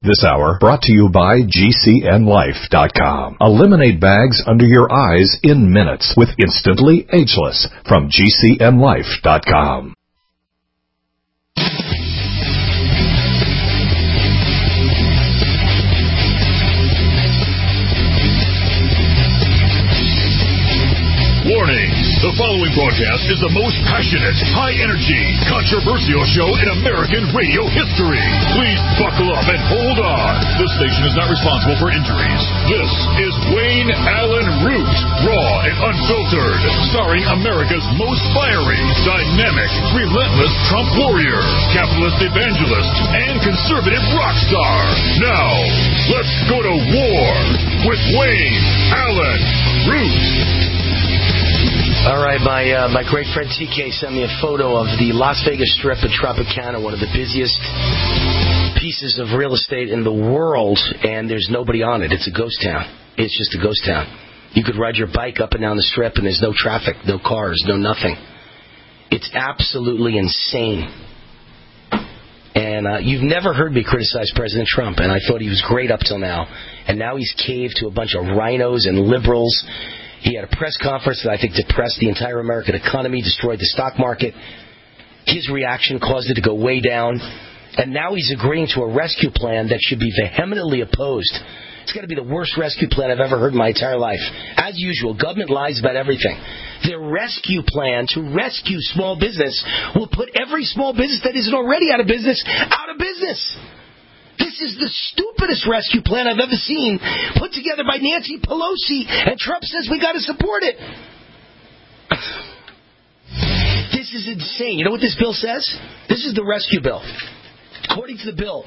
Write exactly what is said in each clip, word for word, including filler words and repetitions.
This hour brought to you by G C N Life dot com. Eliminate bags under your eyes in minutes with Instantly Ageless from G C N Life dot com. Warning! The following broadcast is the most passionate, high-energy, controversial show in American radio history. Please buckle up and hold on. This station is not responsible for injuries. This is Wayne Allyn Root, raw and unfiltered, starring America's most fiery, dynamic, relentless Trump warrior, capitalist evangelist, and conservative rock star. Now, let's go to war with Wayne Allyn Root. All right, my uh, my great friend T K sent me a photo of the Las Vegas Strip at Tropicana, one of the busiest pieces of real estate in the world, and there's nobody on it. It's a ghost town. It's just a ghost town. You could ride your bike up and down the Strip, and there's no traffic, no cars, no nothing. It's absolutely insane. And uh, you've never heard me criticize President Trump, and I thought he was great up till now. And now he's caved to a bunch of rhinos and liberals. He had a press conference that I think depressed the entire American economy, destroyed the stock market. His reaction caused it to go way down. And now he's agreeing to a rescue plan that should be vehemently opposed. It's got to be the worst rescue plan I've ever heard in my entire life. As usual, government lies about everything. Their rescue plan to rescue small business will put every small business that isn't already out of business out of business. This is the stupidest rescue plan I've ever seen, put together by Nancy Pelosi, and Trump says we got to support it. This is insane. You know what this bill says? This is the rescue bill. According to the bill,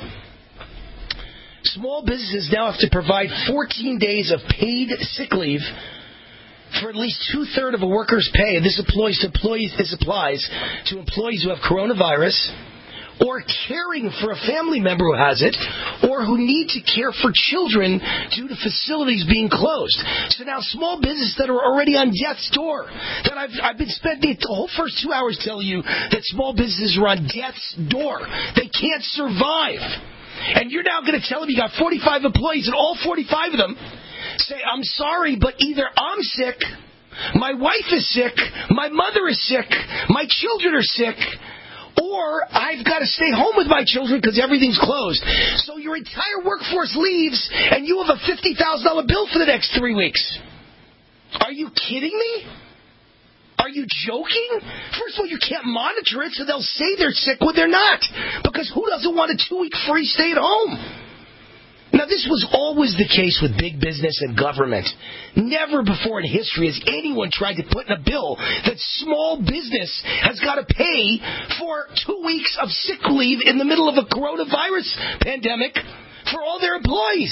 small businesses now have to provide fourteen days of paid sick leave for at least two-thirds of a worker's pay. And this applies to employees. This applies to employees who have coronavirus, or caring for a family member who has it, or who need to care for children due to facilities being closed. So now small businesses that are already on death's door, that I've, I've been spending the whole first two hours telling you that small businesses are on death's door. They can't survive. And you're now going to tell them you got forty-five employees, and all forty-five of them say, I'm sorry, but either I'm sick, my wife is sick, my mother is sick, my children are sick, or I've got to stay home with my children because everything's closed. So your entire workforce leaves, and you have a fifty thousand dollars bill for the next three weeks. Are you kidding me? Are you joking? First of all, you can't monitor it, so they'll say they're sick when they're not. Because who doesn't want a two-week free stay at home? Now, this was always the case with big business and government. Never before in history has anyone tried to put in a bill that small business has got to pay for two weeks of sick leave in the middle of a coronavirus pandemic for all their employees.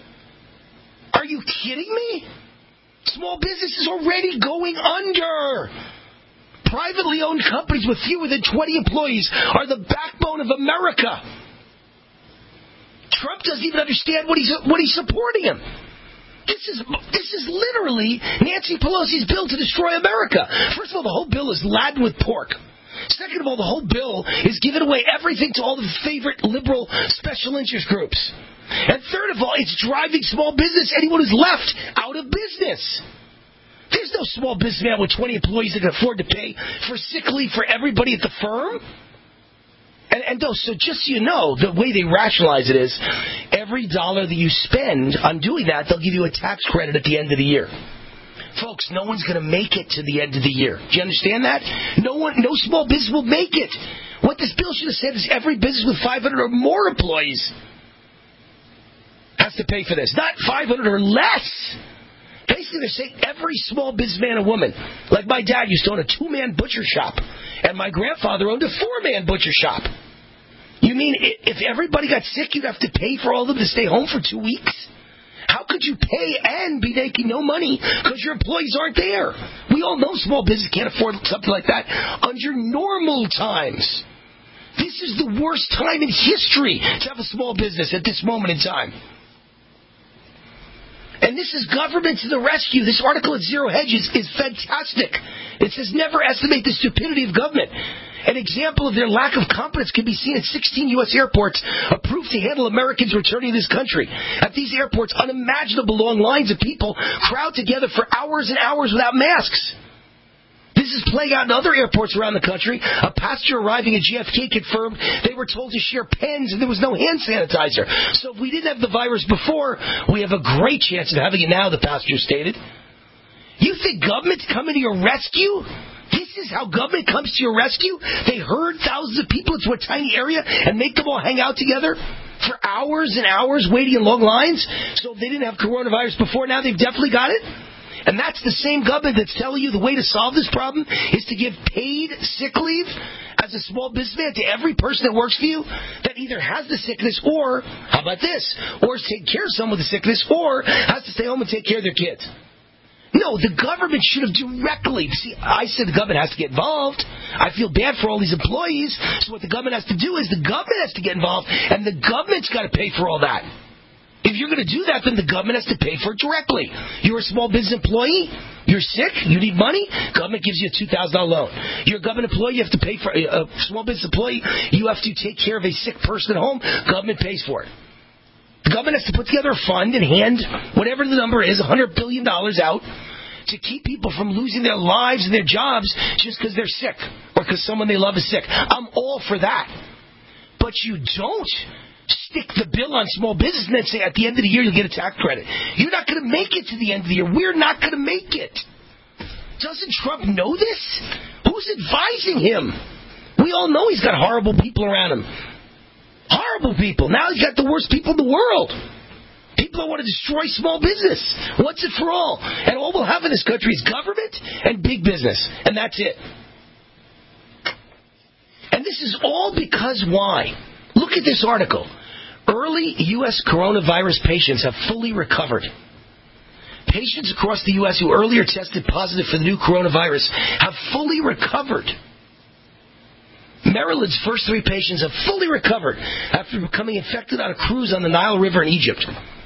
Are you kidding me? Small business is already going under. Privately owned companies with fewer than twenty employees are the backbone of America. Trump doesn't even understand what he's what he's supporting him. This is this is literally Nancy Pelosi's bill to destroy America. First of all, the whole bill is laden with pork. Second of all, the whole bill is giving away everything to all the favorite liberal special interest groups. And third of all, it's driving small business, anyone who's left, out of business. There's no small businessman with twenty employees that can afford to pay for sick leave for everybody at the firm. And, and those, so just so you know, the way they rationalize it is, every dollar that you spend on doing that, they'll give you a tax credit at the end of the year. Folks, no one's going to make it to the end of the year. Do you understand that? No one, no small business will make it. What this bill should have said is every business with five hundred or more employees has to pay for this. Not five hundred or less. Basically, they're saying every small businessman and woman, like my dad used to own a two-man butcher shop, and my grandfather owned a four-man butcher shop. You mean if everybody got sick, you'd have to pay for all of them to stay home for two weeks? How could you pay and be making no money because your employees aren't there? We all know small business can't afford something like that under normal times. This is the worst time in history to have a small business at this moment in time. And this is government to the rescue. This article at Zero Hedge is, is fantastic. It says never estimate the stupidity of government. An example of their lack of competence can be seen at sixteen U S airports approved to handle Americans returning to this country. At these airports, unimaginable long lines of people crowd together for hours and hours without masks. This is playing out in other airports around the country. A passenger arriving at J F K confirmed they were told to share pens and there was no hand sanitizer. So if we didn't have the virus before, we have a great chance of having it now, the passenger stated. You think government's coming to your rescue? This is how government comes to your rescue? They herd thousands of people into a tiny area and make them all hang out together for hours and hours waiting in long lines? So if they didn't have coronavirus before, now they've definitely got it? And that's the same government that's telling you the way to solve this problem is to give paid sick leave as a small businessman to every person that works for you that either has the sickness or, how about this, or is taking care of someone with the sickness or has to stay home and take care of their kids. No, the government should have directly... See, I said the government has to get involved. I feel bad for all these employees. So what the government has to do is the government has to get involved, and the government's got to pay for all that. If you're going to do that, then the government has to pay for it directly. You're a small business employee. You're sick. You need money. Government gives you a two thousand dollars loan. You're a government employee. You have to pay for a small business employee. You have to take care of a sick person at home. Government pays for it. The government has to put together a fund and hand whatever the number is, one hundred billion dollars out to keep people from losing their lives and their jobs just because they're sick or because someone they love is sick. I'm all for that. But you don't stick the bill on small business and then say at the end of the year you'll get a tax credit. You're not going to make it to the end of the year. We're not going to make it. Doesn't Trump know this? Who's advising him? We all know he's got horrible people around him. Horrible people. Now he's got the worst people in the world. People that want to destroy small business. Once and for all. And all we'll have in this country is government and big business. And that's it. And this is all because why? Look at this article. Early U S coronavirus patients have fully recovered. Patients across the U S who earlier tested positive for the new coronavirus have fully recovered. Maryland's first three patients have fully recovered after becoming infected on a cruise on the Nile River in Egypt.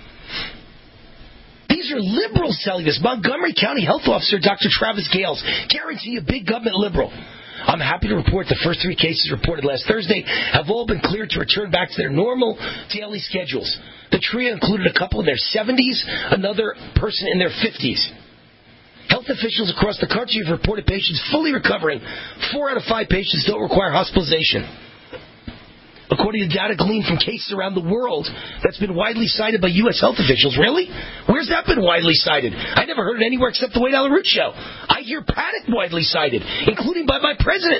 These are liberals telling us. Montgomery County Health Officer Doctor Travis Gales, guarantee a big government liberal. I'm happy to report the first three cases reported last Thursday have all been cleared to return back to their normal daily schedules. The trio included a couple in their seventies, another person in their fifties. Health officials across the country have reported patients fully recovering. Four out of five patients don't require hospitalization. According to data gleaned from cases around the world, that's been widely cited by U S health officials. Really? Where's that been widely cited? I never heard it anywhere except the Wade Allen Root Show. I hear panic widely cited, including by my president.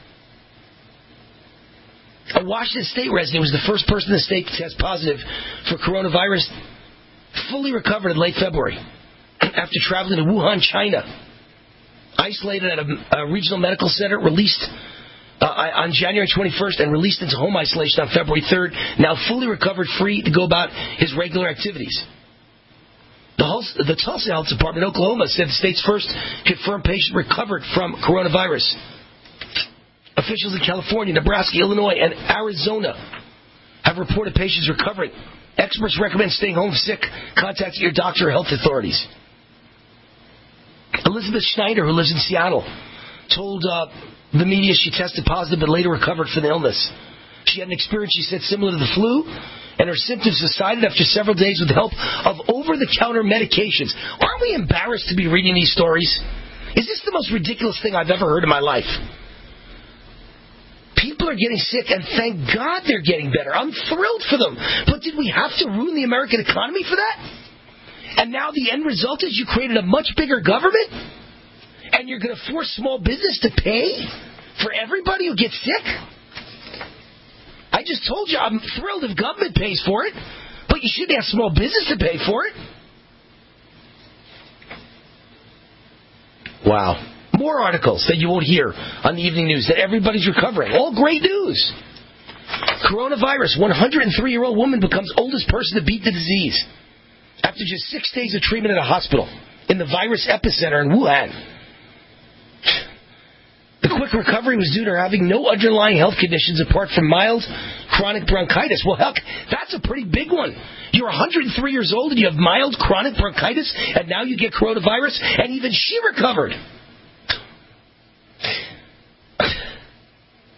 A Washington State resident was the first person in the state to test positive for coronavirus, fully recovered in late February after traveling to Wuhan, China. Isolated at a, a regional medical center, released Uh, on January twenty-first and released into home isolation on February third, now fully recovered, free to go about his regular activities. The, Hul- the Tulsa Health Department in Oklahoma said the state's first confirmed patient recovered from coronavirus. Officials in California, Nebraska, Illinois, and Arizona have reported patients recovering. Experts recommend staying home sick, contacting your doctor or health authorities. Elizabeth Schneider, who lives in Seattle, told uh, the media she tested positive but later recovered from the illness. She had an experience, she said, similar to the flu, and her symptoms subsided after several days with the help of over-the-counter medications. Aren't we embarrassed to be reading these stories? Is this the most ridiculous thing I've ever heard in my life? People are getting sick, and thank God they're getting better. I'm thrilled for them. But did we have to ruin the American economy for that? And now the end result is you created a much bigger government? And you're going to force small business to pay for everybody who gets sick? I just told you I'm thrilled if government pays for it, but you shouldn't have small business to pay for it. Wow. More articles that you won't hear on the evening news that everybody's recovering. All great news. Coronavirus. one hundred three-year-old woman becomes oldest person to beat the disease after just six days of treatment at a hospital in the virus epicenter in Wuhan. The quick recovery was due to her having no underlying health conditions apart from mild chronic bronchitis. Well, heck, that's a pretty big one. You're one hundred three years old and you have mild chronic bronchitis, and now you get coronavirus, and even she recovered.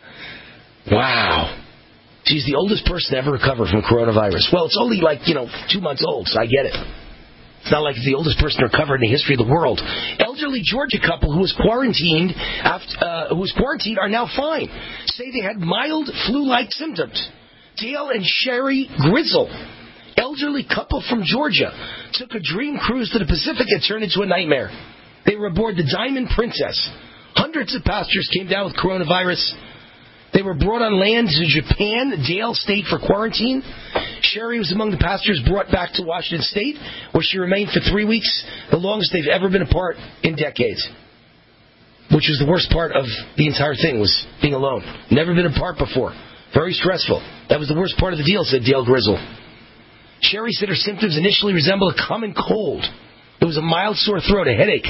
Wow. She's the oldest person to ever recover from coronavirus. Well, it's only like, you know, two months old, so I get it. It's not like it's the oldest person to recover in the history of the world. Elderly Georgia couple who was quarantined after, uh, who was quarantined are now fine. Say they had mild flu-like symptoms. Dale and Sherry Grizzle, elderly couple from Georgia, took a dream cruise to the Pacific and turned into a nightmare. They were aboard the Diamond Princess. Hundreds of passengers came down with coronavirus. They were brought on land to Japan. Dale stayed for quarantine. Sherry was among the passengers brought back to Washington State, where she remained for three weeks, the longest they've ever been apart in decades. Which was the worst part of the entire thing, was being alone. Never been apart before. Very stressful. That was the worst part of the deal, said Dale Grizzle. Sherry said her symptoms initially resembled a common cold. It was a mild sore throat, a headache.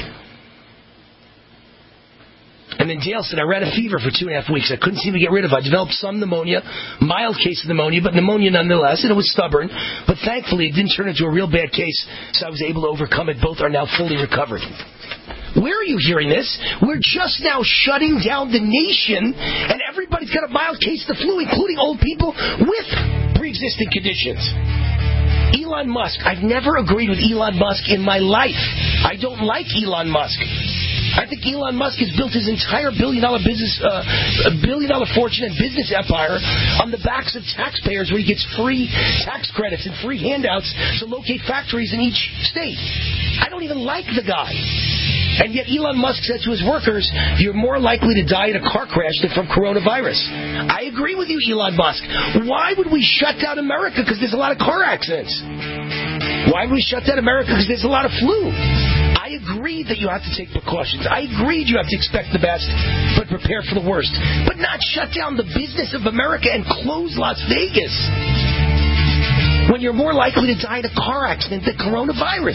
And then Dale said, I ran a fever for two and a half weeks. I couldn't seem to get rid of it. I developed some pneumonia, mild case of pneumonia, but pneumonia nonetheless, and it was stubborn. But thankfully, it didn't turn into a real bad case, so I was able to overcome it. Both are now fully recovered. Where are you hearing this? We're just now shutting down the nation, and everybody's got a mild case of the flu, including old people with pre-existing conditions. Elon Musk. I've never agreed with Elon Musk in my life. I don't like Elon Musk. I think Elon Musk has built his entire billion-dollar business, uh, billion-dollar fortune and business empire on the backs of taxpayers, where he gets free tax credits and free handouts to locate factories in each state. I don't even like the guy. And yet Elon Musk said to his workers, you're more likely to die in a car crash than from coronavirus. I agree with you, Elon Musk. Why would we shut down America? Because there's a lot of car accidents. Why would we shut down America? Because there's a lot of flu. I agree that you have to take precautions. I agree you have to expect the best, but prepare for the worst. But not shut down the business of America and close Las Vegas when you're more likely to die in a car accident than coronavirus.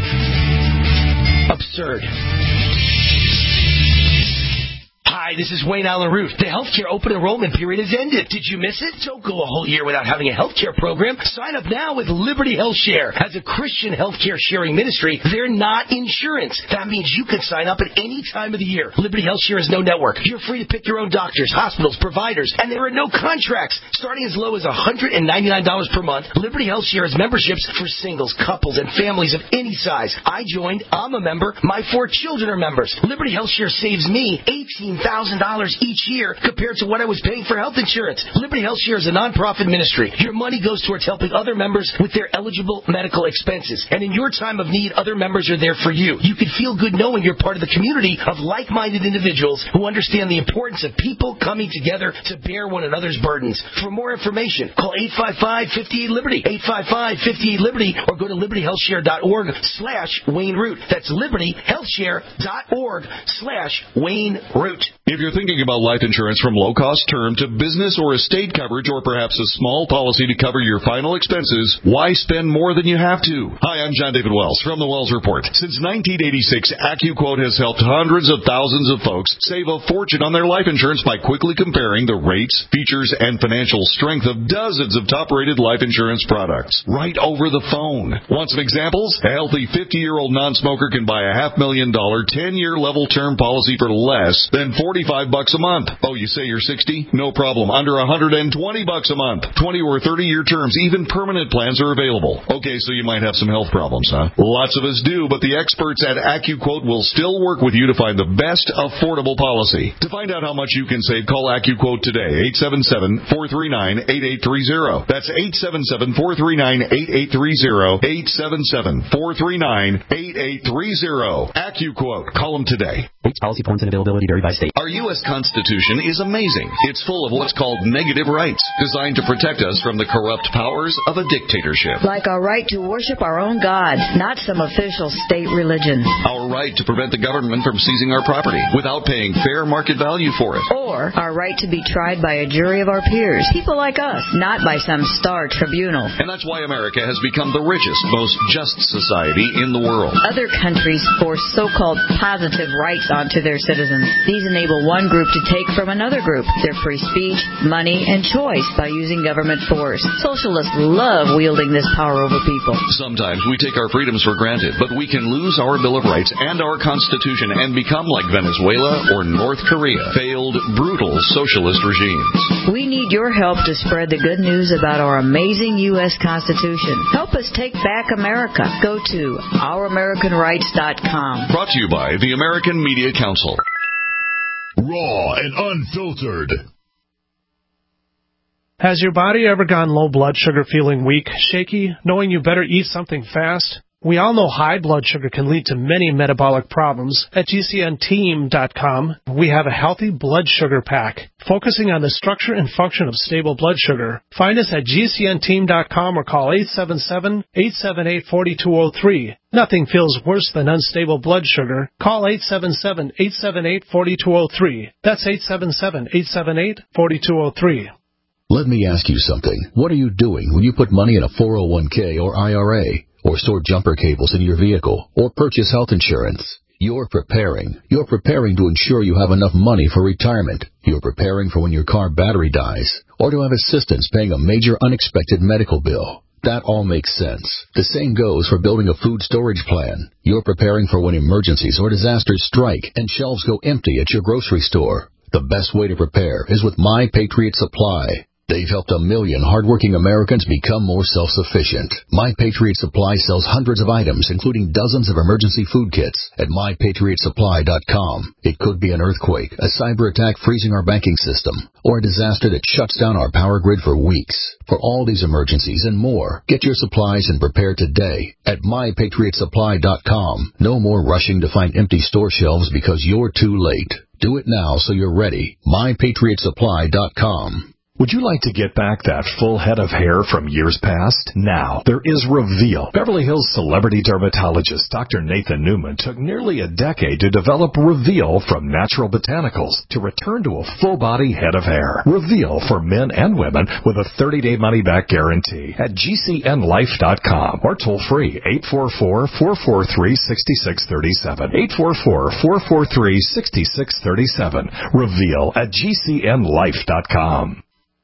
Absurd. Hi, this is Wayne Allen Root. The healthcare open enrollment period has ended. Did you miss it? Don't go a whole year without having a healthcare program. Sign up now with Liberty Health Share. As a Christian healthcare sharing ministry, they're not insurance. That means you can sign up at any time of the year. Liberty Health Share is no network. You're free to pick your own doctors, hospitals, providers, and there are no contracts. Starting as low as one hundred ninety-nine dollars per month, Liberty Health Share has memberships for singles, couples, and families of any size. I joined. I'm a member. My four children are members. Liberty Health Share saves me eighteen thousand dollars each year compared to what I was paying for health insurance. Liberty Health Share is a non-profit ministry. Your money goes towards helping other members with their eligible medical expenses. And in your time of need, other members are there for you. You can feel good knowing you're part of the community of like-minded individuals who understand the importance of people coming together to bear one another's burdens. For more information, call eight five five, five eight, Liberty, eight five five, five eight, Liberty, or go to liberty health share dot org slash Wayne Root. That's liberty health share dot org slash Wayne Root. If you're thinking about life insurance from low-cost term to business or estate coverage, or perhaps a small policy to cover your final expenses, why spend more than you have to? Hi, I'm John David Wells from the Wells Report. Since nineteen eighty-six, AccuQuote has helped hundreds of thousands of folks save a fortune on their life insurance by quickly comparing the rates, features, and financial strength of dozens of top-rated life insurance products right over the phone. Want some examples? A healthy fifty-year-old non-smoker can buy a half million dollar ten-year level term policy for less than forty-five bucks a month. Oh, you say you're sixty? No problem. Under one hundred twenty bucks a month. twenty or thirty-year terms, even permanent plans are available. Okay, so you might have some health problems, huh? Lots of us do, but the experts at AccuQuote will still work with you to find the best affordable policy. To find out how much you can save, call AccuQuote today, eight seven seven, four three nine, eight eight three zero. That's eight seven seven, four three nine, eight eight three zero, eight seven seven, four three nine, eight eight three zero. AccuQuote. Call them today. Rates, policy points, and availability vary by state. Our U S Constitution is amazing. It's full of what's called negative rights, designed to protect us from the corrupt powers of a dictatorship. Like our right to worship our own God, not some official state religion. Our right to prevent the government from seizing our property without paying fair market value for it. Or our right to be tried by a jury of our peers, people like us, not by some star tribunal. And that's why America has become the richest, most just society in the world. Other countries force so-called positive rights onto their citizens. These enable one group to take from another group their free speech, money, and choice by using government force. Socialists love wielding this power over people. Sometimes we take our freedoms for granted, but we can lose our Bill of Rights and our Constitution and become like Venezuela or North Korea, failed, brutal socialist regimes. We need your help to spread the good news about our amazing U S Constitution. Help us take back America. Go to our american rights dot com. Brought to you by the American Media Council. Raw and unfiltered. Has your body ever gone low blood sugar, feeling weak, shaky, knowing you better eat something fast? We all know high blood sugar can lead to many metabolic problems. At G C N team dot com, we have a healthy blood sugar pack, focusing on the structure and function of stable blood sugar. Find us at G C N team dot com or call eight seven seven, eight seven eight, four two zero three. Nothing feels worse than unstable blood sugar. Call eight seven seven, eight seven eight, four two zero three. That's eight seven seven, eight seven eight, four two zero three. Let me ask you something. What are you doing when you put money in a four oh one k or I R A, or store jumper cables in your vehicle, or purchase health insurance? You're preparing. You're preparing to ensure you have enough money for retirement. You're preparing for when your car battery dies, or to have assistance paying a major unexpected medical bill. That all makes sense. The same goes for building a food storage plan. You're preparing for when emergencies or disasters strike and shelves go empty at your grocery store. The best way to prepare is with My Patriot Supply. They've helped a million hardworking Americans become more self-sufficient. My Patriot Supply sells hundreds of items, including dozens of emergency food kits, at my patriot supply dot com. It could be an earthquake, a cyber attack freezing our banking system, or a disaster that shuts down our power grid for weeks. For all these emergencies and more, get your supplies and prepare today at my patriot supply dot com. No more rushing to find empty store shelves because you're too late. Do it now so you're ready. my patriot supply dot com. Would you like to get back that full head of hair from years past? Now, there is Reveal. Beverly Hills celebrity dermatologist Doctor Nathan Newman took nearly a decade to develop Reveal from natural botanicals to return to a full-body head of hair. Reveal for men and women with a thirty-day money-back guarantee at G C N life dot com or toll-free eight four four, four four three, six six three seven. eight four four, four four three, six six three seven. Reveal at G C N life dot com.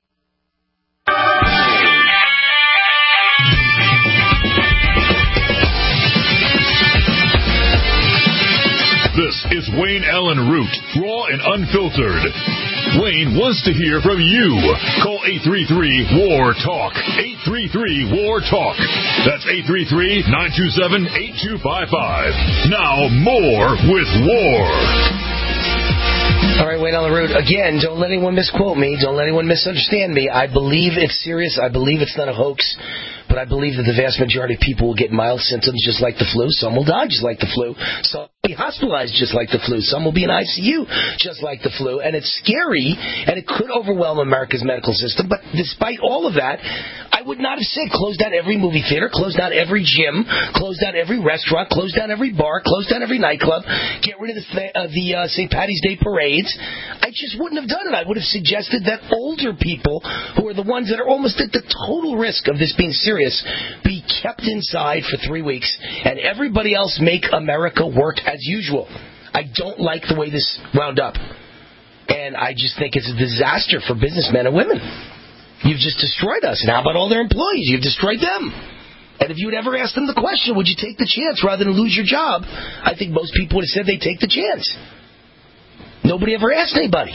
This is Wayne Allen Root, raw and unfiltered. Wayne wants to hear from you. Call eight three three, W A R, TALK. eight three three, W A R, TALK. That's eight three three, nine two seven, eight two five five. Now more with War. All right, Wayne Allen Root. Again, don't let anyone misquote me. Don't let anyone misunderstand me. I believe it's serious. I believe it's not a hoax. But I believe that the vast majority of people will get mild symptoms just like the flu. Some will die just like the flu. Some will be hospitalized just like the flu. Some will be in I C U just like the flu. And it's scary, and it could overwhelm America's medical system. But despite all of that, I would not have said close down every movie theater, close down every gym, close down every restaurant, close down every bar, close down every nightclub, get rid of the, uh, the uh, Saint Patty's Day parades. I just wouldn't have done it. I would have suggested that older people, who are the ones that are almost at the total risk of this being serious, be kept inside for three weeks, and everybody else make America work as usual. I don't like the way this wound up, and I just think it's a disaster for businessmen and women. You've just destroyed us, and how about all their employees? You've destroyed them. And if you had ever asked them the question, would you take the chance rather than lose your job, I think most people would have said they'd take the chance. Nobody ever asked anybody.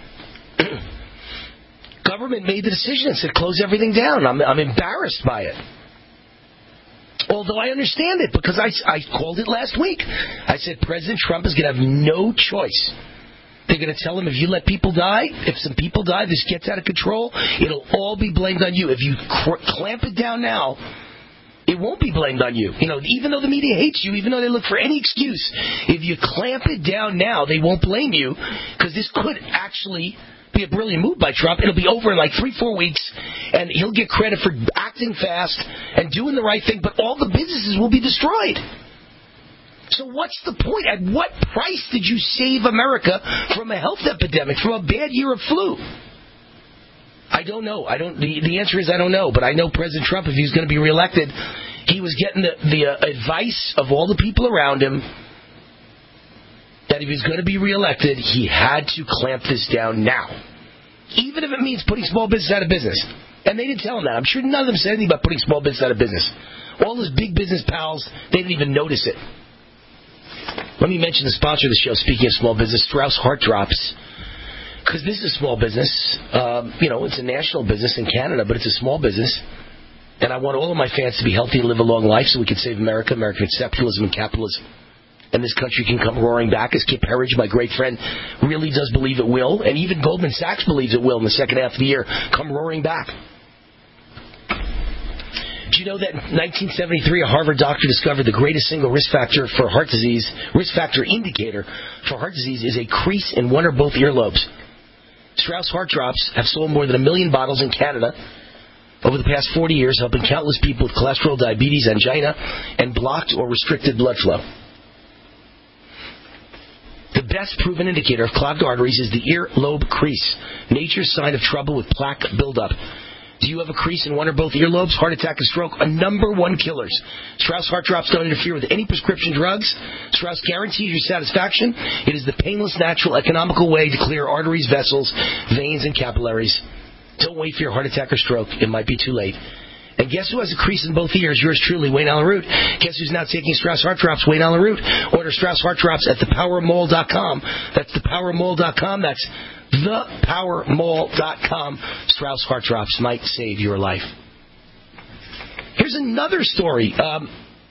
Government made the decision and said, close everything down. I'm, I'm embarrassed by it. Although I understand it, because I, I called it last week. I said President Trump is going to have no choice. They're going to tell him, if you let people die, if some people die, this gets out of control, it'll all be blamed on you. If you cr- clamp it down now, it won't be blamed on you. You know, even though the media hates you, even though they look for any excuse, if you clamp it down now, they won't blame you, because this could actually be a brilliant move by Trump. It'll be over in like three, four weeks, and he'll get credit for acting fast and doing the right thing, but all the businesses will be destroyed. So what's the point? At what price did you save America from a health epidemic, from a bad year of flu? I don't know. I don't. The, the answer is I don't know, but I know President Trump, if he was going to be reelected, he was getting the, the uh, advice of all the people around him that if he was going to be reelected, he had to clamp this down now. Even if it means putting small business out of business. And they didn't tell him that. I'm sure none of them said anything about putting small business out of business. All his big business pals, they didn't even notice it. Let me mention the sponsor of the show, speaking of small business, Strauss Heart Drops. Because this is a small business. Um, you know, it's a national business in Canada, but it's a small business. And I want all of my fans to be healthy and live a long life so we can save America, American exceptionalism and capitalism. And this country can come roaring back, as Kip Herridge, my great friend, really does believe it will. And even Goldman Sachs believes it will in the second half of the year come roaring back. Do you know that in nineteen seventy-three, a Harvard doctor discovered the greatest single risk factor for heart disease, risk factor indicator for heart disease is a crease in one or both earlobes. Strauss Heart Drops have sold more than a million bottles in Canada over the past forty years, helping countless people with cholesterol, diabetes, angina, and blocked or restricted blood flow. The best proven indicator of clogged arteries is the earlobe crease, nature's sign of trouble with plaque buildup. Do you have a crease in one or both earlobes? Heart attack and stroke are number one killers. Strauss Heart Drops don't interfere with any prescription drugs. Strauss guarantees your satisfaction. It is the painless, natural, economical way to clear arteries, vessels, veins, and capillaries. Don't wait for your heart attack or stroke. It might be too late. And guess who has a crease in both ears? Yours truly, Wayne Allen Root. Guess who's now taking Strauss Heart Drops? Wayne Allen Root. Order Strauss Heart Drops at the power mall dot com. That's the power mall dot com. That's the power mall dot com. Strauss Heart Drops might save your life. Here's another story. Um,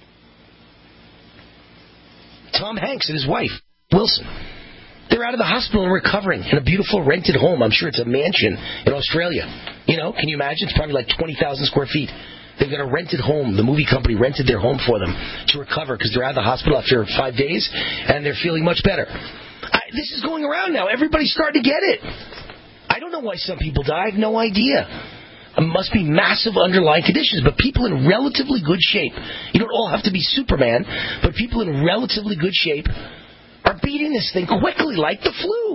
Tom Hanks and his wife, Wilson. They're out of the hospital and recovering in a beautiful rented home. I'm sure it's a mansion in Australia. You know, can you imagine? It's probably like twenty thousand square feet. They've got a rented home. The movie company rented their home for them to recover because they're out of the hospital after five days and they're feeling much better. I, this is going around now. Everybody's starting to get it. I don't know why some people die. I have no idea. It must be massive underlying conditions, but people in relatively good shape. You don't all have to be Superman, but people in relatively good shape are beating this thing quickly like the flu.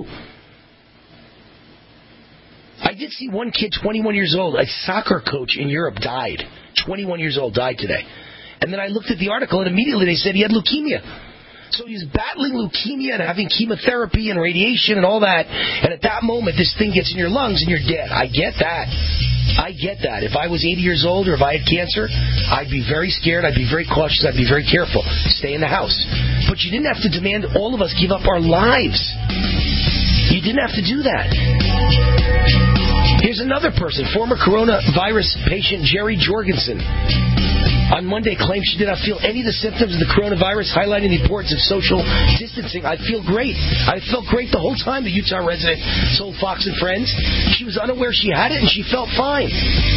I did see one kid, twenty-one years old, a soccer coach in Europe died. twenty-one years old, died today. And then I looked at the article, and immediately they said he had leukemia. So he's battling leukemia and having chemotherapy and radiation and all that. And at that moment, this thing gets in your lungs and you're dead. I get that. I get that. If I was eighty years old or if I had cancer, I'd be very scared. I'd be very cautious. I'd be very careful. Stay in the house. But you didn't have to demand all of us give up our lives. You didn't have to do that. Here's another person, former coronavirus patient Jerry Jorgensen. On Monday, claimed she did not feel any of the symptoms of the coronavirus, highlighting the importance of social distancing. I feel great. I felt great the whole time, the Utah resident told Fox and Friends. She was unaware she had it, and she felt fine.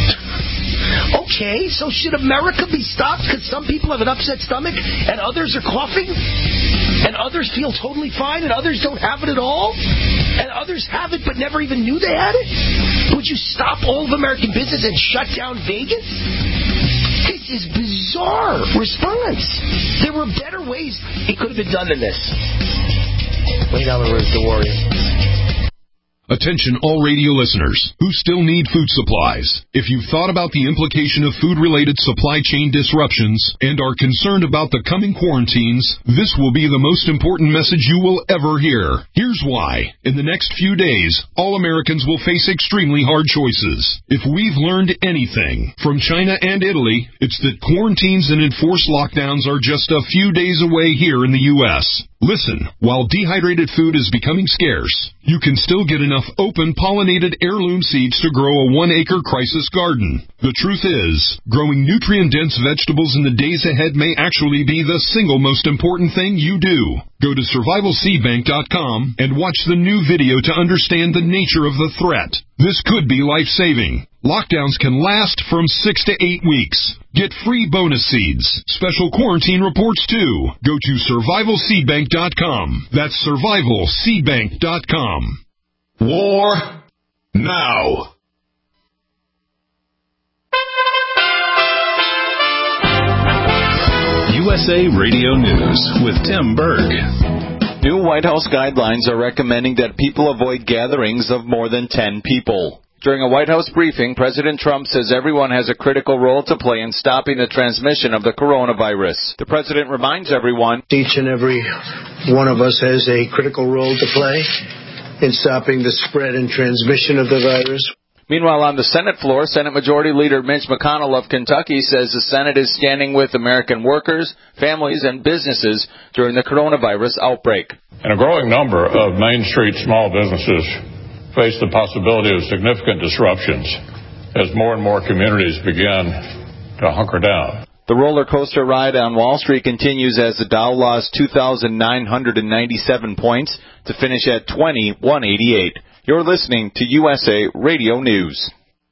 Okay, so should America be stopped because some people have an upset stomach and others are coughing? And others feel totally fine and others don't have it at all? And others have it but never even knew they had it? Would you stop all of American business and shut down Vegas? This is bizarre response. There were better ways it could have been done than this. Wayne Allen Root, the warrior. Attention all radio listeners who still need food supplies. If you've thought about the implication of food-related supply chain disruptions and are concerned about the coming quarantines, this will be the most important message you will ever hear. Here's why. In the next few days, all Americans will face extremely hard choices. If we've learned anything from China and Italy, it's that quarantines and enforced lockdowns are just a few days away here in the U S Listen, while dehydrated food is becoming scarce, you can still get enough open, pollinated heirloom seeds to grow a one-acre crisis garden. The truth is, growing nutrient-dense vegetables in the days ahead may actually be the single most important thing you do. Go to survival seed bank dot com and watch the new video to understand the nature of the threat. This could be life-saving. Lockdowns can last from six to eight weeks. Get free bonus seeds, special quarantine reports too. Go to survival seed bank dot com. That's survival seed bank dot com. War now. U S A Radio News with Tim Berg. New White House guidelines are recommending that people avoid gatherings of more than ten people. During a White House briefing, President Trump says everyone has a critical role to play in stopping the transmission of the coronavirus. The president reminds everyone, each and every one of us has a critical role to play in stopping the spread and transmission of the virus. Meanwhile, on the Senate floor, Senate Majority Leader Mitch McConnell of Kentucky says the Senate is standing with American workers, families, and businesses during the coronavirus outbreak. And a growing number of Main Street small businesses face the possibility of significant disruptions as more and more communities begin to hunker down. The roller coaster ride on Wall Street continues as the Dow lost two thousand nine hundred ninety-seven points to finish at twenty-one eighty-eight. You're listening to U S A Radio News.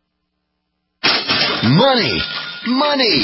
Money, money,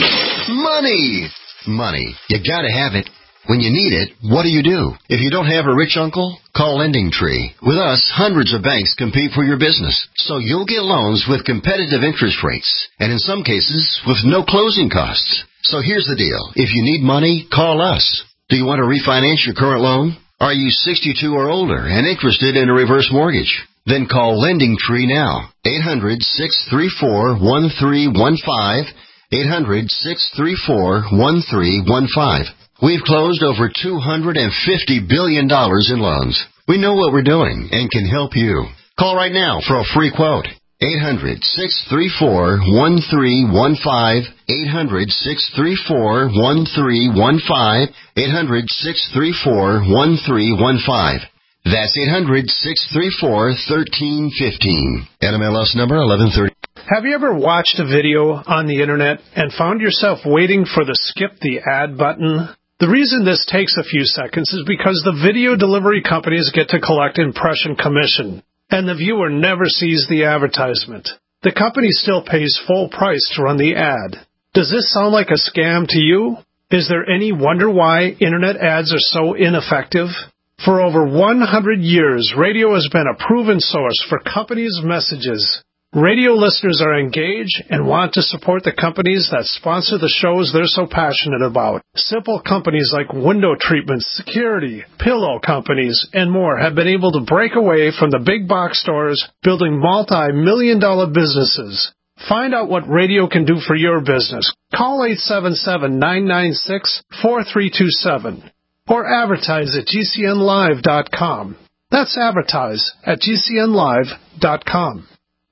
money, money. You gotta have it. When you need it, what do you do? If you don't have a rich uncle, call LendingTree. With us, hundreds of banks compete for your business, so you'll get loans with competitive interest rates, and in some cases, with no closing costs. So here's the deal. If you need money, call us. Do you want to refinance your current loan? Are you sixty-two or older and interested in a reverse mortgage? Then call LendingTree now. eight hundred, six three four, one three one five. eight hundred, six three four, one three one five. We've closed over two hundred fifty billion dollars in loans. We know what we're doing and can help you. Call right now for a free quote. eight hundred, six three four, one three one five. eight hundred, six three four, one three one five. eight hundred, six three four, one three one five. That's eight hundred, six three four, one three one five. N M L S number eleven thirty. Have you ever watched a video on the internet and found yourself waiting for the skip the ad button? The reason this takes a few seconds is because the video delivery companies get to collect impression commission, and the viewer never sees the advertisement. The company still pays full price to run the ad. Does this sound like a scam to you? Is there any wonder why internet ads are so ineffective? For over one hundred years, radio has been a proven source for companies' messages. Radio listeners are engaged and want to support the companies that sponsor the shows they're so passionate about. Simple companies like window treatments, security, pillow companies, and more have been able to break away from the big box stores, building multi-million dollar businesses. Find out what radio can do for your business. Call eight seven seven, nine nine six, four three two seven or advertise at G C N live dot com. That's advertise at G C N live dot com.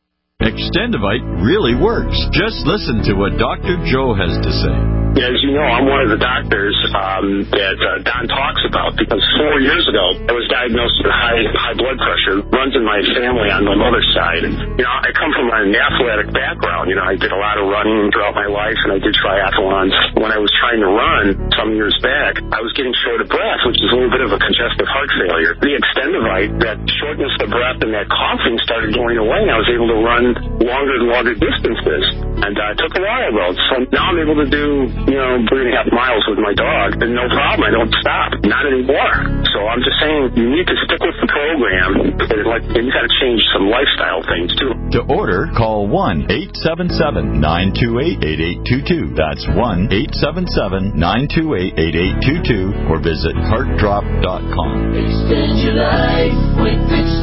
Extendivite really works. Just listen to what Doctor Joe has to say. As you know, I'm one of the doctors um, that uh, Don talks about because four years ago I was diagnosed with high high blood pressure. Runs in my family on my mother's side. And, you know, I come from an athletic background. You know, I did a lot of running throughout my life, and I did triathlons. When I was trying to run some years back, I was getting short of breath, which is a little bit of a congestive heart failure. The Extendivite, that shortness of breath and that coughing started going away, and I was able to run longer and longer distances. And uh, I took a while, though. So now I'm able to do, you know, three and a half miles with my dog, and no problem. I don't stop. Not anymore. So I'm just saying you need to stick with the program, and, like, and you got to change some lifestyle things, too. To order, call one eight seven seven, nine two eight, eight eight two two. That's one eight seven seven, nine two eight, eight eight two two, or visit heart drop dot com. Extend your life with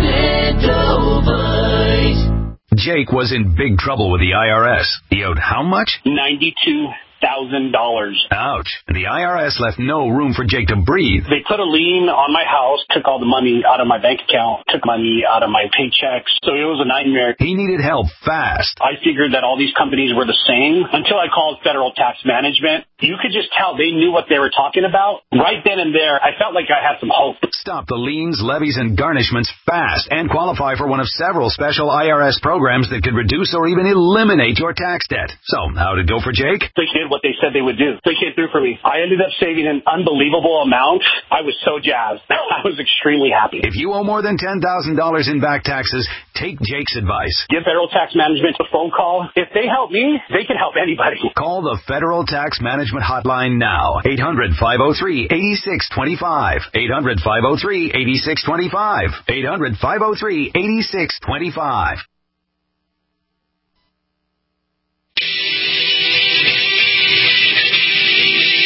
Extendivite. Jake was in big trouble with the I R S. He owed how much? ninety-two thousand dollars. Ouch. And the I R S left no room for Jake to breathe. They put a lien on my house, took all the money out of my bank account, took money out of my paychecks. So it was a nightmare. He needed help fast. I figured that all these companies were the same until I called Federal Tax Management. You could just tell they knew what they were talking about. Right then and there, I felt like I had some hope. Stop the liens, levies, and garnishments fast and qualify for one of several special I R S programs that could reduce or even eliminate your tax debt. So, how'd it go for Jake? They did what they said they would do. They came through for me. I ended up saving an unbelievable amount. I was so jazzed. I was extremely happy. If you owe more than ten thousand dollars in back taxes, take Jake's advice. Give Federal Tax Management a phone call. If they help me, they can help anybody. Call the Federal Tax Management Hotline now. eight hundred, five oh three, eight six two five. eight hundred, five oh three, eight six two five. eight hundred, five oh three, eight six two five.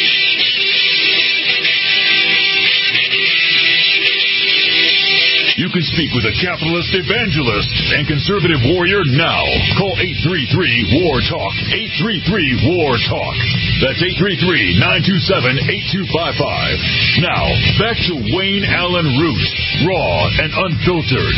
You can speak with a capitalist evangelist and conservative warrior now. Call eight three three, W A R, TALK. eight three three, W A R, TALK. That's eight three three, nine two seven, eight two five five. Now, back to Wayne Allen Root, raw and unfiltered.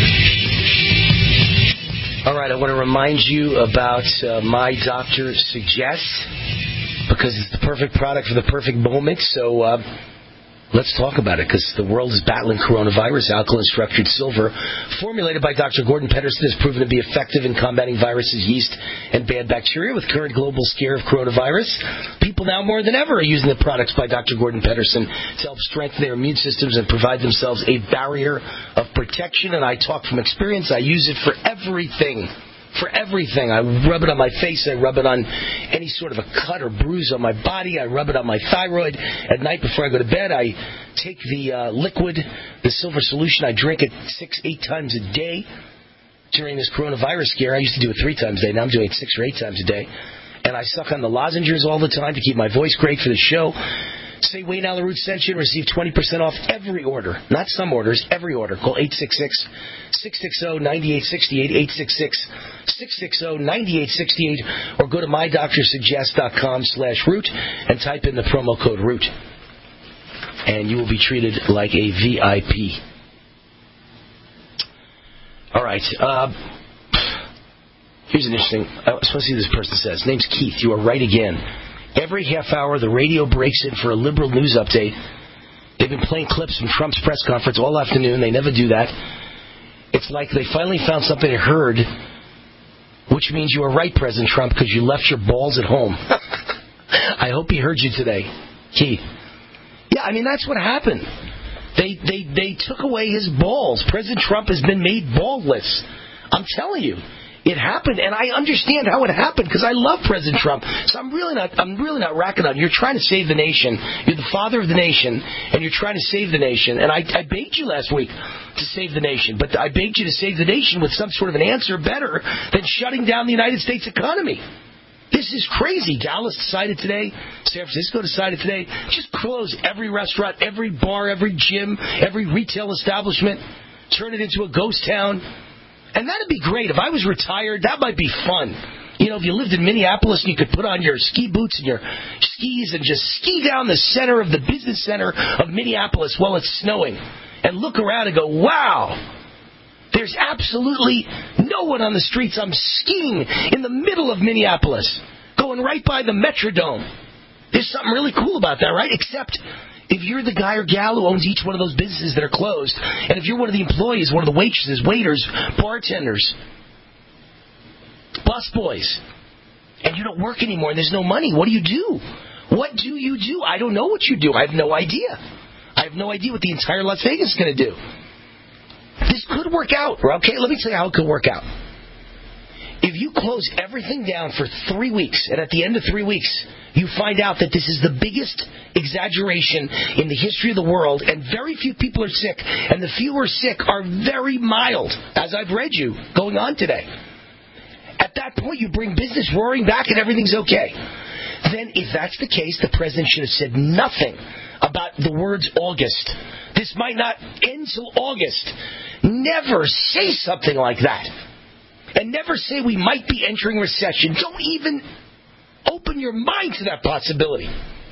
All right, I want to remind you about uh, My Doctor Suggests, because it's the perfect product for the perfect moment. So uh, let's talk about it, because the world is battling coronavirus. Alkaline structured silver, formulated by Doctor Gordon Pedersen, has proven to be effective in combating viruses, yeast, and bad bacteria. With current global scare of coronavirus, people now more than ever are using the products by Doctor Gordon Pedersen to help strengthen their immune systems and provide themselves a barrier of protection. And I talk from experience. I use it for everything. For everything. I rub it on my face. I rub it on any sort of a cut or bruise on my body. I rub it on my thyroid. At night before I go to bed, I take the uh, liquid, the silver solution. I drink it six, eight times a day. During this coronavirus scare, I used to do it three times a day. Now I'm doing it six or eight times a day. And I suck on the lozenges all the time to keep my voice great for the show. Say Wayne Allen Root sent you and receive twenty percent off every order. Not some orders, every order. Call eight six six, six six zero, nine eight six eight, eight six six, six six zero, nine eight six eight, or go to my doctor suggest dot com slash root and type in the promo code root. And you will be treated like a V I P. All right. Uh, here's an interesting... I was supposed to see what this person says. Name's Keith. You are right again. Every half hour, the radio breaks in for a liberal news update. They've been playing clips from Trump's press conference all afternoon. They never do that. It's like they finally found something they heard, which means you were right, President Trump, because you left your balls at home. I hope he heard you today, Keith. Yeah, I mean, that's what happened. They, they, they took away his balls. President Trump has been made ballless. I'm telling you. It happened, and I understand how it happened because I love President Trump. So I'm really not, I'm really not racking on. You're trying to save the nation. You're the father of the nation, and you're trying to save the nation. And I, I begged you last week to save the nation, but I begged you to save the nation with some sort of an answer better than shutting down the United States economy. This is crazy. Dallas decided today, San Francisco decided today, just close every restaurant, every bar, every gym, every retail establishment, turn it into a ghost town. And that'd be great. If I was retired, that might be fun. You know, if you lived in Minneapolis and you could put on your ski boots and your skis and just ski down the center of the business center of Minneapolis while it's snowing and look around and go, wow, there's absolutely no one on the streets. I'm skiing in the middle of Minneapolis, going right by the Metrodome. There's something really cool about that, right? Except if you're the guy or gal who owns each one of those businesses that are closed, and if you're one of the employees, one of the waitresses, waiters, bartenders, busboys, and you don't work anymore and there's no money, what do you do? What do you do? I don't know what you do. I have no idea. I have no idea what the entire Las Vegas is going to do. This could work out. Okay, let me tell you how it could work out. If you close everything down for three weeks, and at the end of three weeks, you find out that this is the biggest exaggeration in the history of the world, and very few people are sick, and the few who are sick are very mild, as I've read you going on today. At that point, you bring business roaring back and everything's okay. Then, if that's the case, the president should have said nothing about the words August. This might not end till August. Never say something like that. And never say we might be entering recession. Don't even open your mind to that possibility.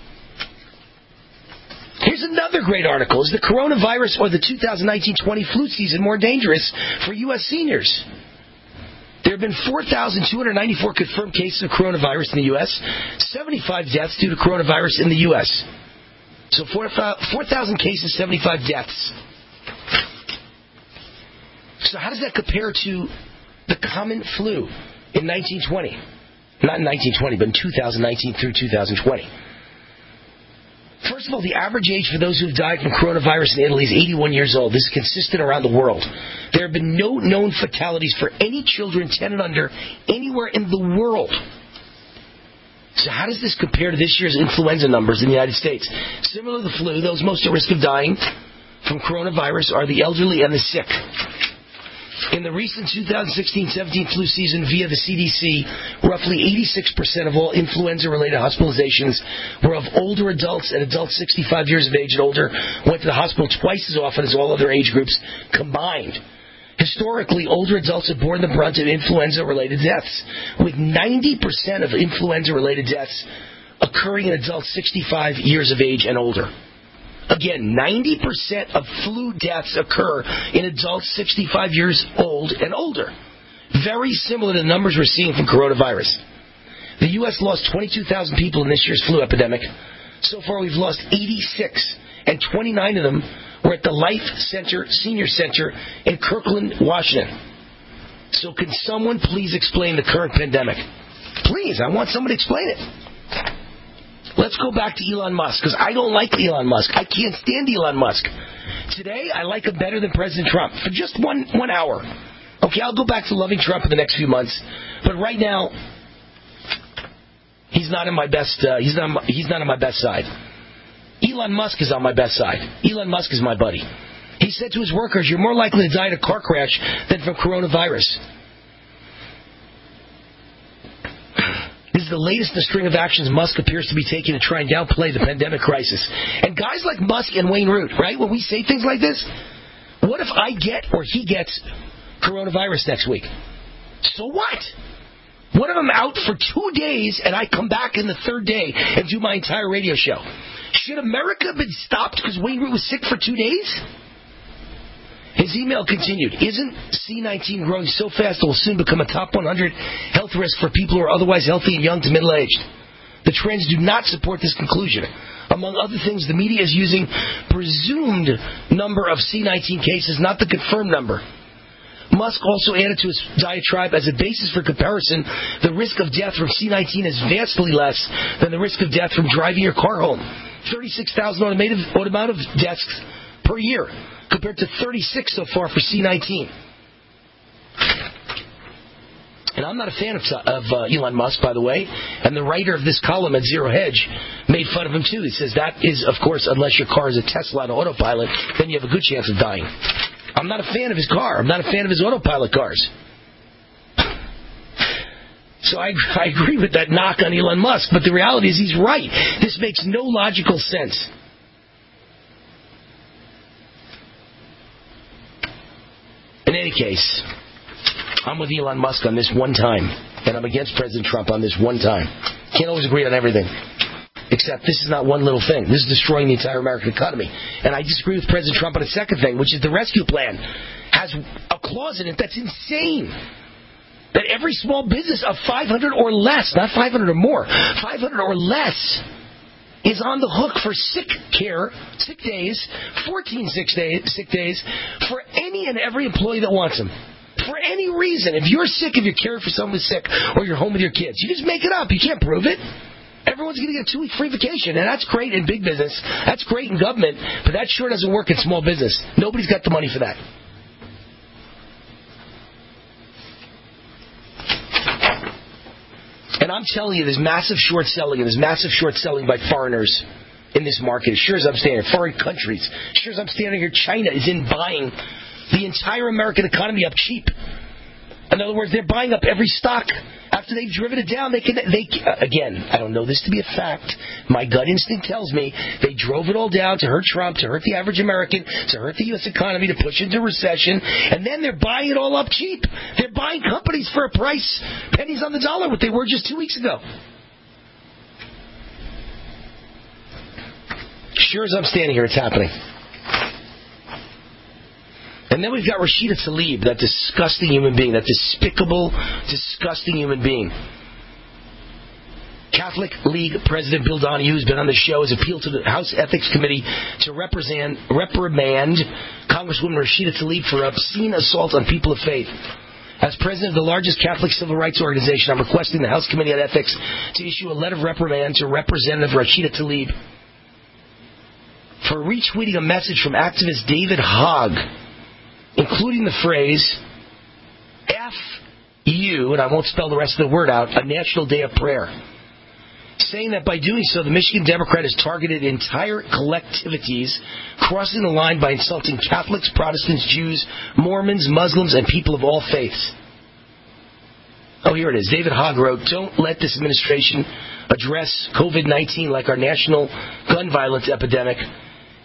Here's another great article. Is the coronavirus or the two thousand nineteen twenty flu season more dangerous for U S seniors? There have been four thousand two hundred ninety-four confirmed cases of coronavirus in the U S, seventy-five deaths due to coronavirus in the U S. So four thousand cases, seventy-five deaths. So how does that compare to the common flu in nineteen twenty? Not in nineteen twenty, but in two thousand nineteen through two thousand twenty. First of all, the average age for those who have died from coronavirus in Italy is eighty-one years old. This is consistent around the world. There have been no known fatalities for any children ten and under anywhere in the world. So how does this compare to this year's influenza numbers in the United States? Similar to the flu, those most at risk of dying from coronavirus are the elderly and the sick. In the recent two thousand sixteen seventeen flu season via the C D C, roughly eighty-six percent of all influenza-related hospitalizations were of older adults, and adults sixty-five years of age and older went to the hospital twice as often as all other age groups combined. Historically, older adults have borne the brunt of influenza-related deaths, with ninety percent of influenza-related deaths occurring in adults sixty-five years of age and older. Again, ninety percent of flu deaths occur in adults sixty-five years old and older. Very similar to the numbers we're seeing from coronavirus. The U S lost twenty-two thousand people in this year's flu epidemic. So far, we've lost eighty-six, and twenty-nine of them were at the Life Center Senior Center in Kirkland, Washington. So can someone please explain the current pandemic? Please, I want someone to explain it. Let's go back to Elon Musk, because I don't like Elon Musk. I can't stand Elon Musk. Today, I like him better than President Trump for just one one hour. Okay, I'll go back to loving Trump in the next few months, but right now, he's not in my best. Uh, he's not. He's not on my best side. Elon Musk is on my best side. Elon Musk is my buddy. He said to his workers, "You're more likely to die in a car crash than from coronavirus." This is the latest in a string of actions Musk appears to be taking to try and downplay the pandemic crisis. And guys like Musk and Wayne Root, right, when we say things like this, what if I get or he gets coronavirus next week? So what? What if I'm out for two days and I come back in the third day and do my entire radio show? Should America have been stopped because Wayne Root was sick for two days? His email continued, "Isn't C nineteen growing so fast it will soon become a top one hundred health risk for people who are otherwise healthy and young to middle-aged? The trends do not support this conclusion. Among other things, the media is using presumed number of C nineteen cases, not the confirmed number." Musk also added to his diatribe, as a basis for comparison, the risk of death from C nineteen is vastly less than the risk of death from driving your car home. thirty-six thousand automotive, automotive deaths per year, compared to thirty-six so far for C nineteen. And I'm not a fan of, of uh, Elon Musk, by the way, and the writer of this column at Zero Hedge made fun of him too. He says that is, of course, unless your car is a Tesla on autopilot, then you have a good chance of dying. I'm not a fan of his car. I'm not a fan of his autopilot cars. So I, I agree with that knock on Elon Musk, but the reality is he's right. This makes no logical sense. In any case, I'm with Elon Musk on this one time, and I'm against President Trump on this one time. Can't always agree on everything. Except this is not one little thing. This is destroying the entire American economy. And I disagree with President Trump on a second thing, which is the rescue plan has a clause in it that's insane. That every small business of five hundred or less, not five hundred or more, five hundred or less, is on the hook for sick care, sick days, fourteen sick days, sick days, for any and every employee that wants them. For any reason. If you're sick, if you're caring for someone who's sick, or you're home with your kids, you just make it up. You can't prove it. Everyone's going to get a two-week free vacation, and that's great in big business. That's great in government, but that sure doesn't work in small business. Nobody's got the money for that. And I'm telling you, there's massive short selling, and there's massive short selling by foreigners in this market. As sure as I'm standing here, foreign countries. As sure as I'm standing here, China is in buying the entire American economy up cheap. In other words, they're buying up every stock. After they've driven it down, they can, they uh, again, I don't know this to be a fact. My gut instinct tells me they drove it all down to hurt Trump, to hurt the average American, to hurt the U S economy, to push into recession, and then they're buying it all up cheap. They're buying companies for a price, pennies on the dollar, what they were just two weeks ago. Sure as I'm standing here, it's happening. And then we've got Rashida Tlaib, that disgusting human being, that despicable, disgusting human being. Catholic League President Bill Donahue, who's been on the show, has appealed to the House Ethics Committee to represent, reprimand Congresswoman Rashida Tlaib for obscene assault on people of faith. As president of the largest Catholic civil rights organization, I'm requesting the House Committee on Ethics to issue a letter of reprimand to Representative Rashida Tlaib for retweeting a message from activist David Hogg, including the phrase, F you, and I won't spell the rest of the word out, a National Day of Prayer. Saying that by doing so, the Michigan Democrat has targeted entire collectivities, crossing the line by insulting Catholics, Protestants, Jews, Mormons, Muslims, and people of all faiths. Oh, here it is. David Hogg wrote, "Don't let this administration address COVID nineteen like our national gun violence epidemic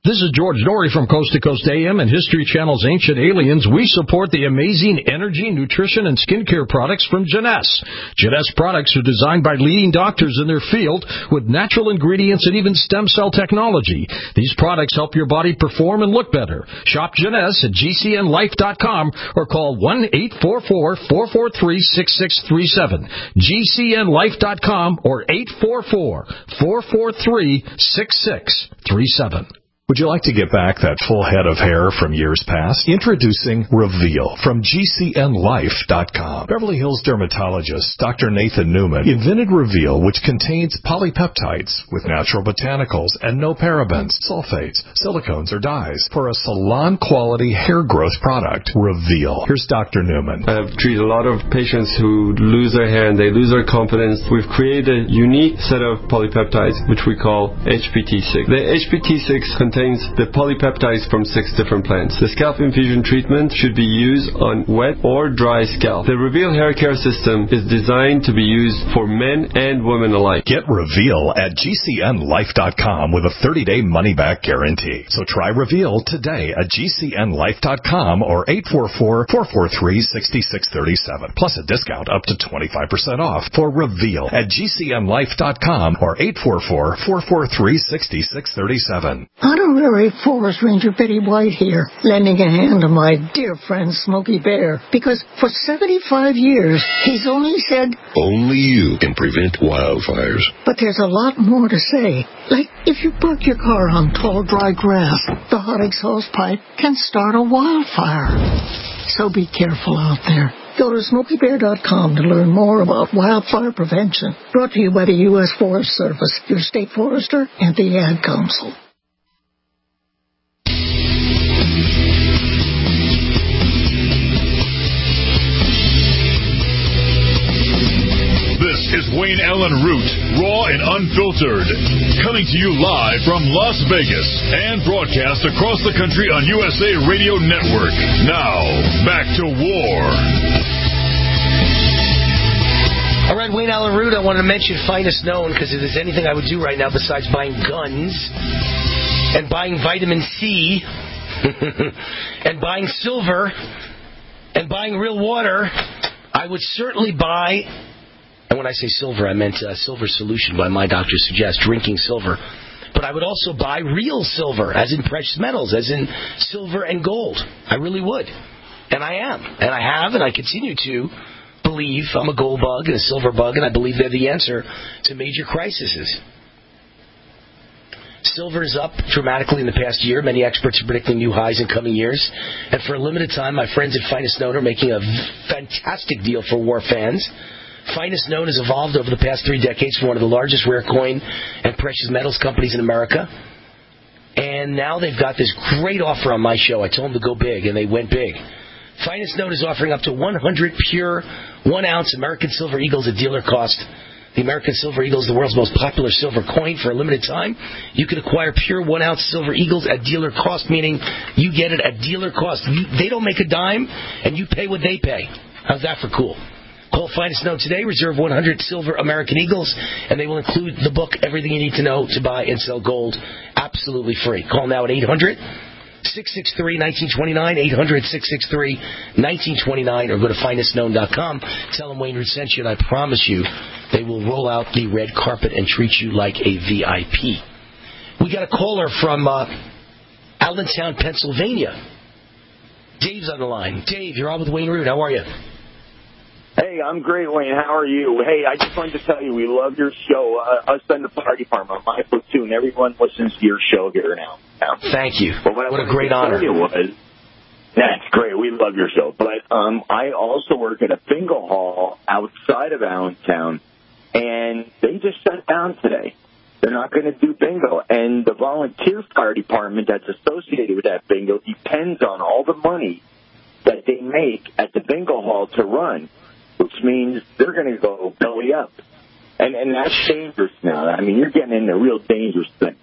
This is George Dory from Coast to Coast A M and History Channel's Ancient Aliens. We support the amazing energy, nutrition, and skincare products from Jeunesse. Jeunesse products are designed by leading doctors in their field with natural ingredients and even stem cell technology. These products help your body perform and look better. Shop Jeunesse at G C N life dot com or call one eight four four, four four three, six six three seven. G C N life dot com or eight four four, four four three, six six three seven. Would you like to get back that full head of hair from years past? Introducing Reveal from G C N life dot com. Beverly Hills dermatologist Doctor Nathan Newman invented Reveal, which contains polypeptides with natural botanicals and no parabens, sulfates, silicones, or dyes for a salon-quality hair growth product. Reveal. Here's Doctor Newman. I've treated a lot of patients who lose their hair and they lose their confidence. We've created a unique set of polypeptides, which we call H P T six. The H P T six contains the polypeptides from six different plants. The scalp infusion treatment should be used on wet or dry scalp. The Reveal hair care system is designed to be used for men and women alike. Get Reveal at G C N life dot com with a thirty-day money-back guarantee. So try Reveal today at G C N life dot com or eight four four, four four three, six six three seven. Plus a discount up to twenty-five percent off for Reveal at G C N life dot com or eight four four, four four three, six six three seven. Honorary Forest Ranger Betty White here, lending a hand to my dear friend Smokey Bear, because for seventy-five years, he's only said, only you can prevent wildfires. But there's a lot more to say. Like, if you park your car on tall, dry grass, the hot exhaust pipe can start a wildfire. So be careful out there. Go to smokey bear dot com to learn more about wildfire prevention. Brought to you by the U S Forest Service, your state forester, and the Ad Council. Is Wayne Allen Root, raw and unfiltered, coming to you live from Las Vegas and broadcast across the country on U S A Radio Network. Now, back to war. All right, Wayne Allen Root, I wanted to mention Finest Known, because if there's anything I would do right now besides buying guns and buying vitamin C and buying silver and buying real water, I would certainly buy... And when I say silver, I meant uh, Silver Solution by My Doctor Suggest, drinking silver. But I would also buy real silver, as in precious metals, as in silver and gold. I really would. And I am. And I have, and I continue to believe I'm a gold bug and a silver bug, and I believe they're the answer to major crises. Silver is up dramatically in the past year. Many experts are predicting new highs in coming years. And for a limited time, my friends at Finest Known are making a fantastic deal for war fans. Finest Known has evolved over the past three decades from one of the largest rare coin and precious metals companies in America. And now they've got this great offer on my show. I told them to go big, and they went big. Finest Known is offering up to one hundred pure one-ounce American Silver Eagles at dealer cost. The American Silver Eagle is the world's most popular silver coin. For a limited time, you can acquire pure one-ounce Silver Eagles at dealer cost, meaning you get it at dealer cost. You, they don't make a dime, and you pay what they pay. How's that for cool? Call Finest Known today. Reserve one hundred silver American Eagles, and they will include the book, Everything You Need to Know to Buy and Sell Gold, absolutely free. Call now at eight hundred, six six three, one nine two nine, eight hundred, six six three, one nine two nine, or go to finest known dot com. Tell them Wayne Root sent you, and I promise you they will roll out the red carpet and treat you like a V I P. We got a caller from uh, Allentown, Pennsylvania. Dave's on the line. Dave, you're on with Wayne Root. How are you? Hey, I'm great, Wayne. How are you? Hey, I just wanted to tell you we love your show. Uh, us and the fire department, my platoon, everyone listens to your show here now. now. Thank you. But what what I a great honor. Was, that's great. We love your show. But um, I also work at a bingo hall outside of Allentown, and they just shut down today. They're not going to do bingo. And the volunteer fire department that's associated with that bingo depends on all the money that they make at the bingo hall to run, which means they're going to go belly up. And and that's dangerous now. I mean, you're getting into a real dangerous thing.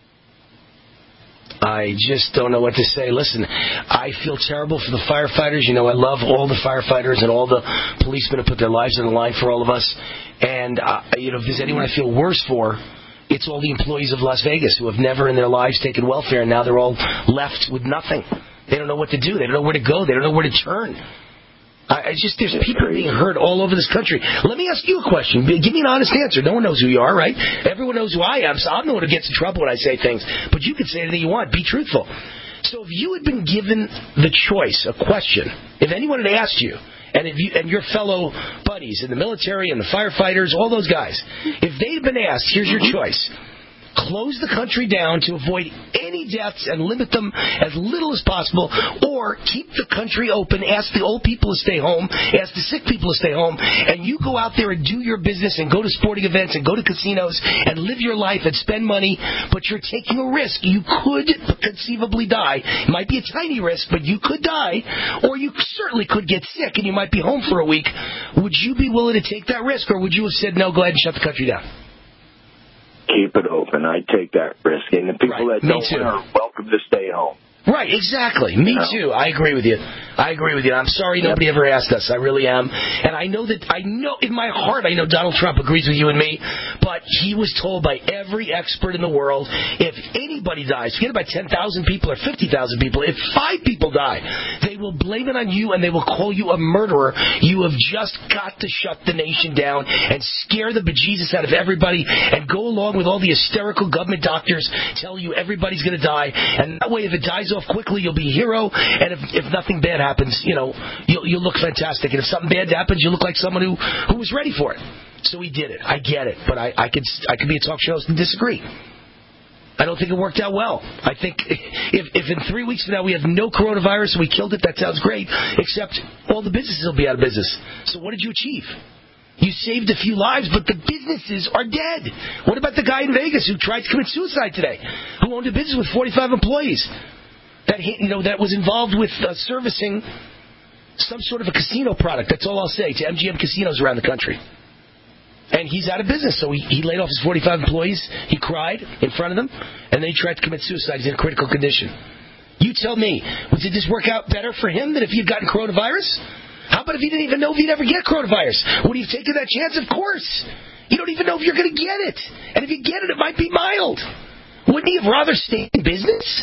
I just don't know what to say. Listen, I feel terrible for the firefighters. You know, I love all the firefighters and all the policemen who put their lives on the line for all of us. And, uh, you know, if there's anyone I feel worse for, It's all the employees of Las Vegas who have never in their lives taken welfare, and now they're all left with nothing. They don't know what to do. They don't know where to go. They don't know where to turn. I, I just there's people being hurt all over this country. Let me ask you a question. Give me an honest answer. No one knows who you are, right? Everyone knows who I am, so I'm the one who gets in trouble when I say things. But you can say anything you want. Be truthful. So if you had been given the choice, a question, if anyone had asked you, and if you and your fellow buddies in the military and the firefighters, all those guys, if they had been asked, here's your choice. Close the country down to avoid any deaths and limit them as little as possible, or keep the country open, ask the old people to stay home, ask the sick people to stay home, and you go out there and do your business and go to sporting events and go to casinos and live your life and spend money, but you're taking a risk. You could conceivably die. It might be a tiny risk, but you could die, or you certainly could get sick and you might be home for a week. Would you be willing to take that risk, or would you have said, no, go ahead and shut the country down? Keep it open. I take that risk. And the people right. that don't want are welcome to stay home. Right, exactly. Me you know? too. I agree with you. I agree with you. I'm sorry nobody yep. ever asked us. I really am. And I know that, I know, in my heart, I know Donald Trump agrees with you and me, but he was told by every expert in the world, if anybody dies, forget about ten thousand people or fifty thousand people, if five people die, they will blame it on you and they will call you a murderer. You have just got to shut the nation down and scare the bejesus out of everybody and go along with all the hysterical government doctors telling you everybody's going to die. And that way, if it dies off quickly, you'll be a hero. And if, if nothing bad happens, you know, you'll, you'll look fantastic. And if something bad happens, you look like someone who, who was ready for it. So he did it. I get it. But I, I could I could be a talk show host and disagree. I don't think it worked out well. I think if, if in three weeks from now we have no coronavirus and we killed it, that sounds great, except all the businesses will be out of business. So what did you achieve? You saved a few lives, but the businesses are dead. What about the guy in Vegas who tried to commit suicide today, who owned a business with forty-five employees, that you know that was involved with uh, servicing some sort of a casino product? That's all I'll say to M G M casinos around the country. And he's out of business, so he, he laid off his forty-five employees. He cried in front of them, and then he tried to commit suicide. He's in a critical condition. You tell me, did this work out better for him than if he had gotten coronavirus? How about if he didn't even know if he'd ever get coronavirus? Would he have taken that chance? Of course. You don't even know if you're going to get it. And if you get it, it might be mild. Wouldn't he have rather stayed in business?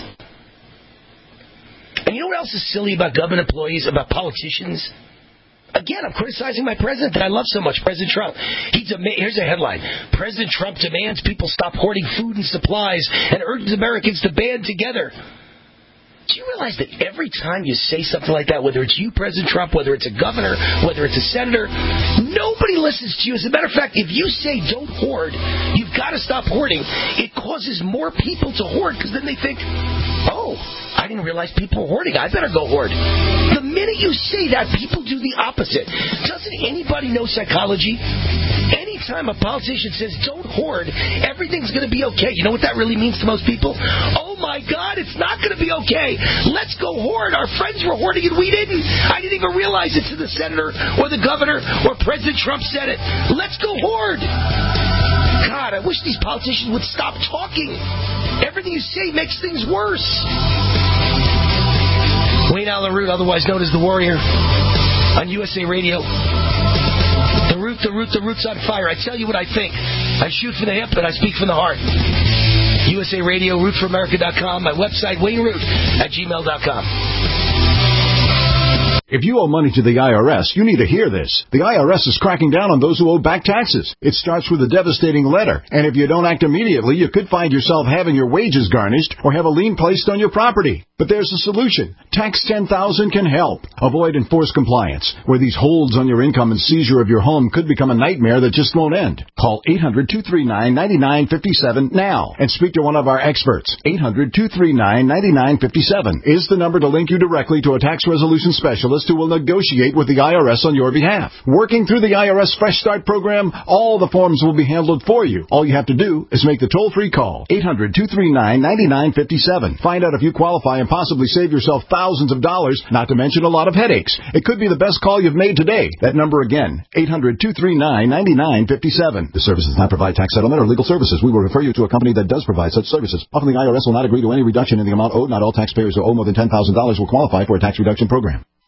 And you know what else is silly about government employees, about politicians? Again, I'm criticizing my president that I love so much, President Trump. He dem- Here's a headline. President Trump demands people stop hoarding food and supplies and urges Americans to band together. Do you realize that every time you say something like that, whether it's you, President Trump, whether it's a governor, whether it's a senator, nobody listens to you? As a matter of fact, if you say don't hoard, you've got to stop hoarding, it causes more people to hoard because then they think, oh, I didn't realize people were hoarding. I better go hoard. The minute you say that, people do the opposite. Doesn't anybody know psychology? Anytime a politician says don't hoard, everything's going to be okay. You know what that really means to most people? Oh my God, it's not going to be okay. Let's go hoard. Our friends were hoarding and we didn't. I didn't even realize it to the senator or the governor or President Trump said it. Let's go hoard. God, I wish these politicians would stop talking. Everything you say makes things worse. Wayne Allen Root, otherwise known as The Warrior, on U S A Radio. The Root, the Root, the Root's on fire. I tell you what I think. I shoot from the hip and I speak from the heart. U S A Radio, root for america dot com. My website, wayne root at gmail dot com. If you owe money to the I R S, you need to hear this. The I R S is cracking down on those who owe back taxes. It starts with a devastating letter, and if you don't act immediately, you could find yourself having your wages garnished or have a lien placed on your property. But there's a solution. Tax ten thousand can help. Avoid enforced compliance, where these holds on your income and seizure of your home could become a nightmare that just won't end. Call eight hundred, two three nine, nine nine five seven now and speak to one of our experts. eight hundred, two three nine, nine nine five seven is the number to link you directly to a tax resolution specialist who will negotiate with the I R S on your behalf. Working through the I R S Fresh Start program, all the forms will be handled for you. All you have to do is make the toll-free call. eight hundred, two three nine, nine nine five seven. Find out if you qualify and possibly save yourself thousands of dollars, not to mention a lot of headaches. It could be the best call you've made today. That number again, eight hundred, two three nine, nine nine five seven. The service does not provide tax settlement or legal services. We will refer you to a company that does provide such services. Often the I R S will not agree to any reduction in the amount owed. Not all taxpayers who owe more than ten thousand dollars will qualify for a tax reduction program.